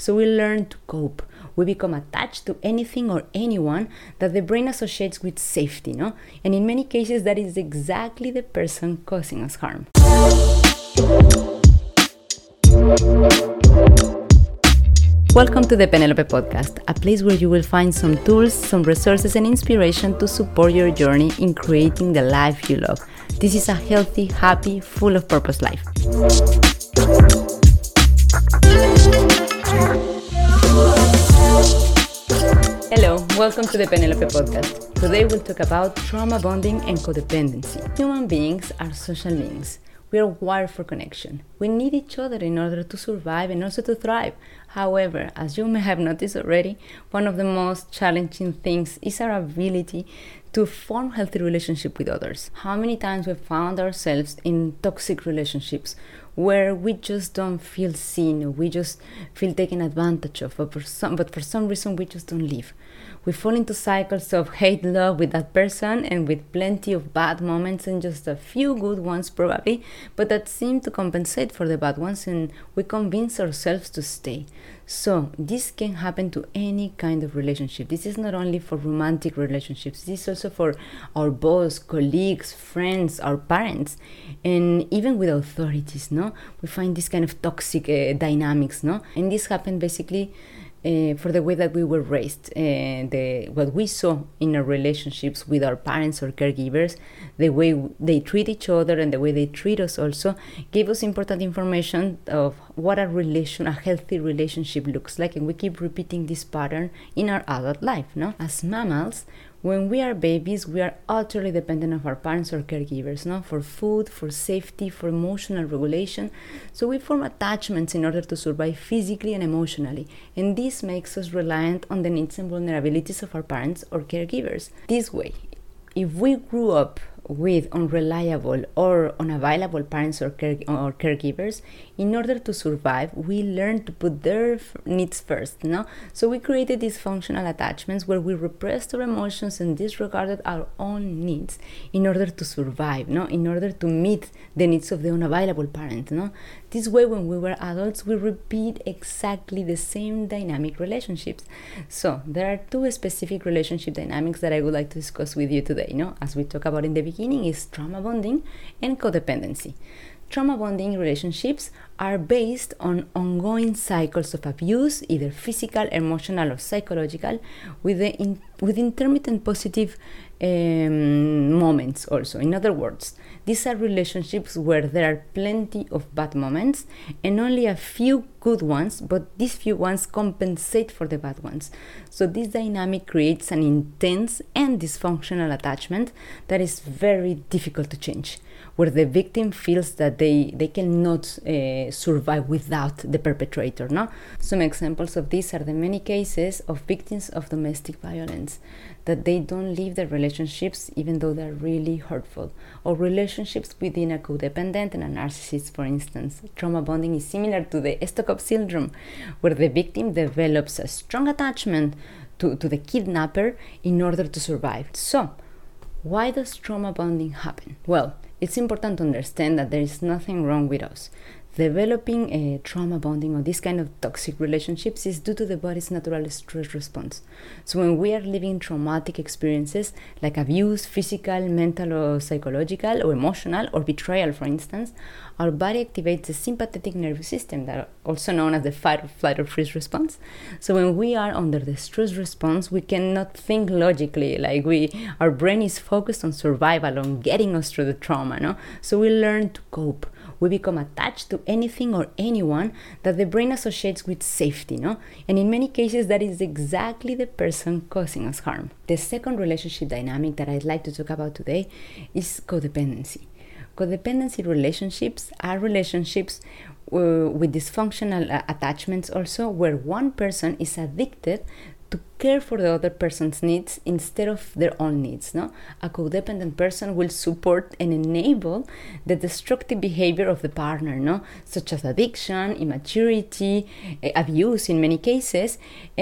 So we learn to cope. We become attached to anything or anyone that the brain associates with safety, no? And in many cases, that is exactly the person causing us harm. Welcome to the Penelope Podcast, a place where you will find some tools, some resources, and inspiration to support your journey in creating the life you love. This is a healthy, happy, full of purpose life. Hello, welcome to the Penelope Podcast. Today we'll talk about trauma bonding and codependency. Human beings are social beings. We are wired for connection. We need each other in order to survive and also to thrive. However, as you may have noticed already, one of the most challenging things is our ability to form healthy relationships with others. How many times we've found ourselves in toxic relationships where we just don't feel seen, or we just feel taken advantage of, but for some reason we just don't leave. We fall into cycles of hate-love with that person and with plenty of bad moments and just a few good ones probably, but that seem to compensate for the bad ones, and we convince ourselves to stay. So this can happen to any kind of relationship. This is not only for romantic relationships, this is also for our boss, colleagues, friends, our parents, and even with authorities, no? We find this kind of toxic dynamics, no? And this happened basically for the way that we were raised, what we saw in our relationships with our parents or caregivers, the way they treat each other and the way they treat us also gave us important information of what a healthy relationship looks like, and we keep repeating this pattern in our adult life, no? As mammals, when we are babies, we are utterly dependent of our parents or caregivers, no? For food, for safety, for emotional regulation. So we form attachments in order to survive physically and emotionally. And this makes us reliant on the needs and vulnerabilities of our parents or caregivers. This way, if we grew up with unreliable or unavailable parents or caregivers, in order to survive, we learn to put their needs first, no? So we created dysfunctional attachments where we repressed our emotions and disregarded our own needs in order to survive, no? In order to meet the needs of the unavailable parent, no? This way, when we were adults, we repeat exactly the same dynamic relationships. So there are two specific relationship dynamics that I would like to discuss with you today, no? As we talk about in the beginning, is trauma bonding and codependency. Trauma bonding relationships are based on ongoing cycles of abuse, either physical, emotional, or psychological, with intermittent positive moments also. In other words, these are relationships where there are plenty of bad moments and only a few good ones, but these few ones compensate for the bad ones. So this dynamic creates an intense and dysfunctional attachment that is very difficult to change, where the victim feels that they cannot survive without the perpetrator, no? Some examples of these are the many cases of victims of domestic violence, that they don't leave their relationships even though they're really hurtful, or relationships within a codependent and a narcissist, for instance. Trauma bonding is similar to the Stockholm syndrome, where the victim develops a strong attachment to the kidnapper in order to survive. So, why does trauma bonding happen? Well, it's important to understand that there is nothing wrong with us. Developing a trauma bonding or this kind of toxic relationships is due to the body's natural stress response. So when we are living traumatic experiences like abuse, physical, mental or psychological or emotional, or betrayal, for instance, our body activates the sympathetic nervous system, that are also known as the fight, flight or freeze response. So when we are under the stress response, we cannot think logically, our brain is focused on survival, on getting us through the trauma, no? So we learn to cope. We become attached to anything or anyone that the brain associates with safety, no? And in many cases, that is exactly the person causing us harm. The second relationship dynamic that I'd like to talk about today is codependency. Codependency relationships are relationships with dysfunctional attachments also, where one person is addicted to care for the other person's needs instead of their own needs, no? A codependent person will support and enable the destructive behavior of the partner, no? Such as addiction, immaturity, abuse in many cases,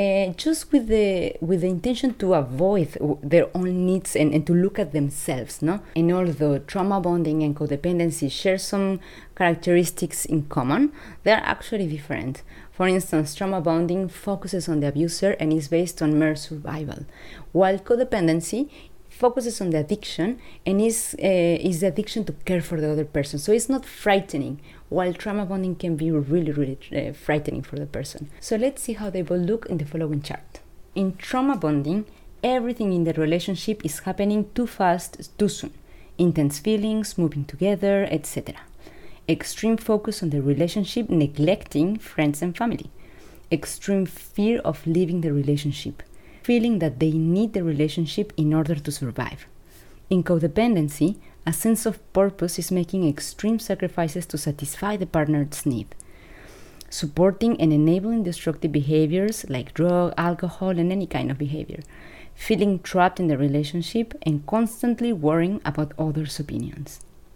just with the intention to avoid their own needs and to look at themselves, no? And although trauma bonding and codependency share some characteristics in common, they are actually different. For instance, trauma bonding focuses on the abuser and is based on mere survival, while codependency focuses on the addiction and is the addiction to care for the other person. So it's not frightening, while trauma bonding can be really frightening for the person. So let's see how they both look in the following chart. In trauma bonding, everything in the relationship is happening too fast, too soon. Intense feelings, moving together, etc. Extreme focus on the relationship, neglecting friends and family. Extreme fear of leaving the relationship, feeling that they need the relationship in order to survive. In codependency, a sense of purpose is making extreme sacrifices to satisfy the partner's need. Supporting and enabling destructive behaviors like drug, alcohol, and any kind of behavior. Feeling trapped in the relationship and constantly worrying about others' opinions.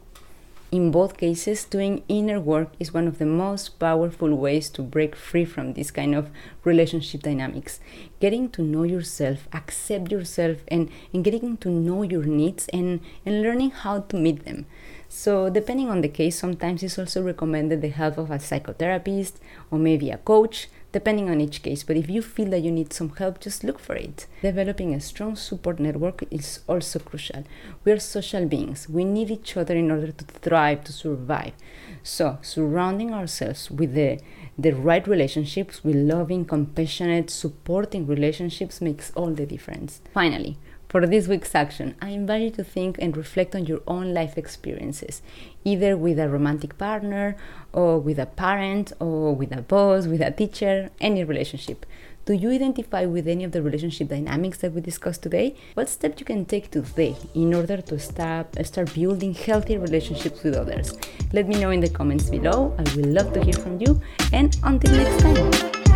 In both cases, doing inner work is one of the most powerful ways to break free from this kind of relationship dynamics. Getting to know yourself, accept yourself, and getting to know your needs and learning how to meet them. So depending on the case, sometimes it's also recommended the help of a psychotherapist or maybe a coach, depending on each case. But if you feel that you need some help, just look for it. Developing a strong support network is also crucial. We are social beings. We need each other in order to thrive, to survive. So surrounding ourselves with the right relationships, with loving, compassionate, supporting relationships makes all the difference. Finally, for this week's action, I invite you to think and reflect on your own life experiences, either with a romantic partner, or with a parent, or with a boss, with a teacher, any relationship. Do you identify with any of the relationship dynamics that we discussed today? What steps you can take today in order to start building healthy relationships with others? Let me know in the comments below. I will love to hear from you, and until next time.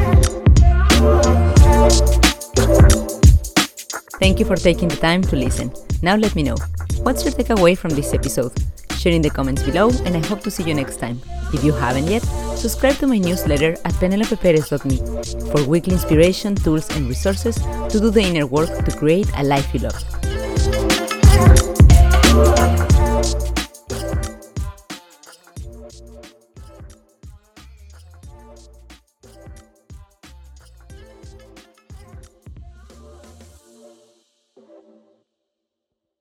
Thank you for taking the time to listen. Now let me know, what's your takeaway from this episode? Share in the comments below, and I hope to see you next time. If you haven't yet, subscribe to my newsletter at penelopeperez.me for weekly inspiration, tools, and resources to do the inner work to create a life you love.